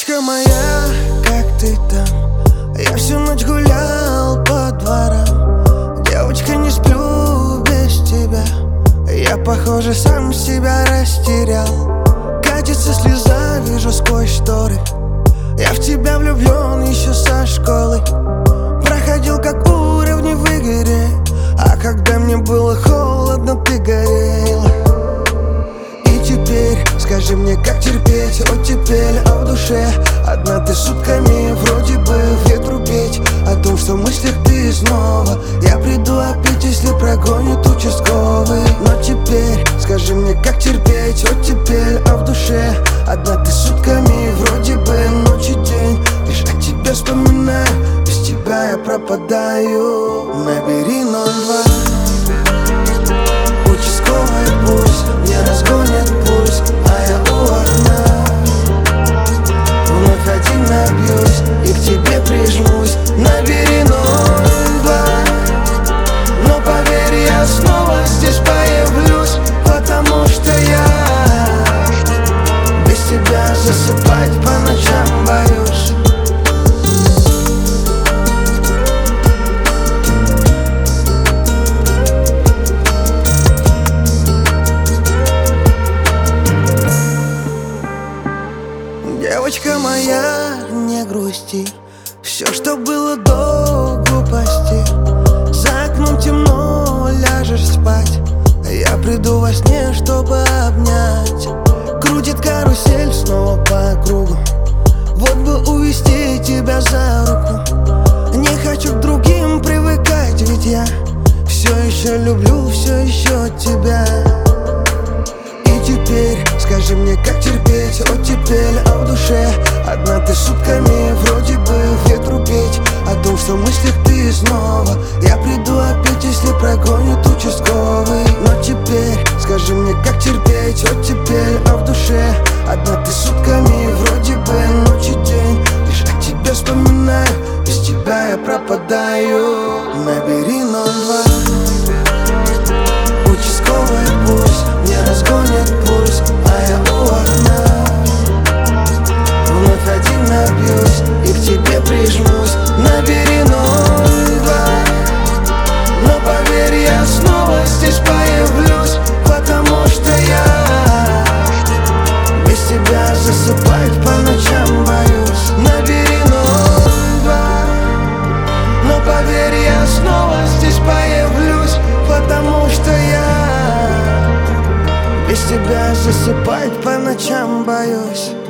Девочка моя, как ты там? Я всю ночь гулял по дворам. Девочка, не сплю без тебя. Я, похоже, сам себя растерял. Катится слеза, вижу сквозь шторы. Я в тебя влюблен еще со школы. Проходил как уровни в игре, а когда мне было холодно, ты горела. И теперь скажи мне, как терпеть оттепель, а в душе одна ты сутками. Вроде бы ветру петь о том, что в мыслях ты снова. Я приду опять, если прогонит участковый. Но теперь скажи мне, как терпеть оттепель, а в душе одна ты сутками. Вроде бы ночь и день, лишь о тебе вспоминаю. Без тебя я пропадаю. Набери 02. Участковый пусть не разгонит пульс, а я у окна. Вновь один набьюсь и к тебе прижмусь. Набери 02. Но поверь, я снова здесь появлюсь, потому что я без тебя засыпать по ночам боюсь. Девочка моя, не грусти. Все, что было до глупости. За окном темно, ляжешь спать. Я приду во сне, чтобы обнять. Крутит карусель снова по кругу. Вот бы увести тебя за руку. Не хочу к другим привыкать, ведь я все еще люблю, все еще тебя. И теперь скажи мне, как терпеть оттепель, а в душе одна ты сутками. Вроде бы ветру петь о том, что в мыслях ты снова. Я приду опять, если прогонит участковый. Но теперь скажи мне, как терпеть оттепель, а в душе одна ты сутками. Вроде бы ночь и день, лишь о тебе вспоминаю. Без тебя я пропадаю. Набери 02. Участковый пусть не разгонит пульс, а я у окна. Вновь один набьюсь и к тебе прижмусь. Набери 02. Но поверь, я снова здесь появлюсь, потому что я без тебя засыпать по ночам боюсь. Набери 02. Но поверь, я снова здесь появлюсь, потому что я без тебя засыпать по ночам боюсь.